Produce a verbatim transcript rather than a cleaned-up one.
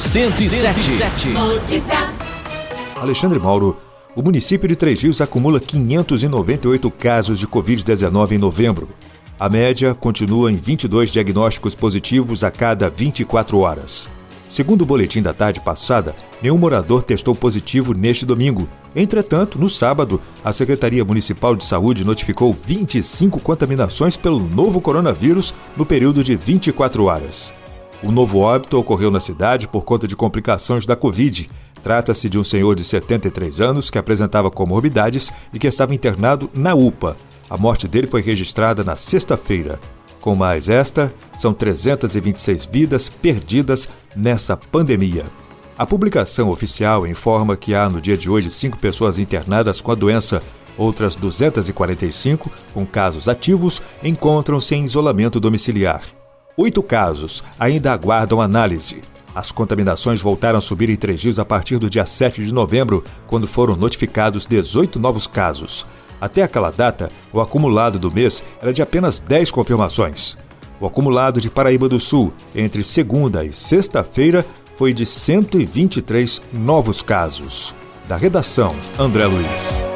cento e sete. Notícia. Alexandre Mauro. O município de Três Rios acumula quinhentos e noventa e oito casos de covid dezenove em novembro. A média continua em vinte e dois diagnósticos positivos a cada vinte e quatro horas. Segundo o boletim da tarde passada, nenhum morador testou positivo neste domingo. Entretanto, no sábado, a Secretaria Municipal de Saúde notificou vinte e cinco contaminações pelo novo coronavírus no período de vinte e quatro horas. O novo óbito ocorreu na cidade por conta de complicações da Covid. Trata-se de um senhor de setenta e três anos que apresentava comorbidades e que estava internado na U P A. A morte dele foi registrada na sexta-feira. Com mais esta, são trezentas e vinte e seis vidas perdidas nessa pandemia. A publicação oficial informa que há no dia de hoje cinco pessoas internadas com a doença. Outras duzentas e quarenta e cinco, com casos ativos, encontram-se em isolamento domiciliar. Oito casos ainda aguardam análise. As contaminações voltaram a subir em Três Rios a partir do dia sete de novembro, quando foram notificados dezoito novos casos. Até aquela data, o acumulado do mês era de apenas dez confirmações. O acumulado de Paraíba do Sul, entre segunda e sexta-feira, foi de cento e vinte e três novos casos. Da redação, André Luiz.